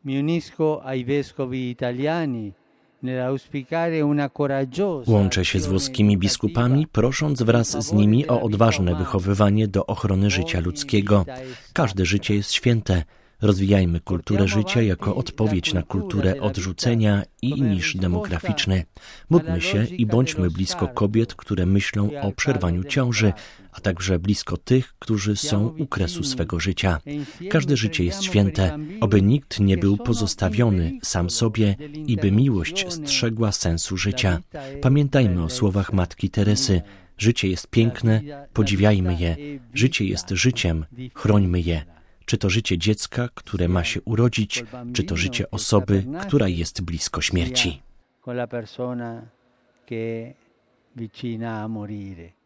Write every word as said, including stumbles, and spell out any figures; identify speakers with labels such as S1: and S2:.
S1: Mi unisco ai vescovi italiani.
S2: Łączę się z włoskimi biskupami, prosząc wraz z nimi o odważne wychowywanie do ochrony życia ludzkiego. Każde życie jest święte. Rozwijajmy kulturę życia jako odpowiedź na kulturę odrzucenia i niż demograficzny. Módlmy się i bądźmy blisko kobiet, które myślą o przerwaniu ciąży, a także blisko tych, którzy są u kresu swego życia. Każde życie jest święte, oby nikt nie był pozostawiony sam sobie i by miłość strzegła sensu życia. Pamiętajmy o słowach Matki Teresy. Życie jest piękne, podziwiajmy je. Życie jest życiem, chrońmy je. Czy to życie dziecka, które ma się urodzić, czy to życie osoby, która jest blisko śmierci.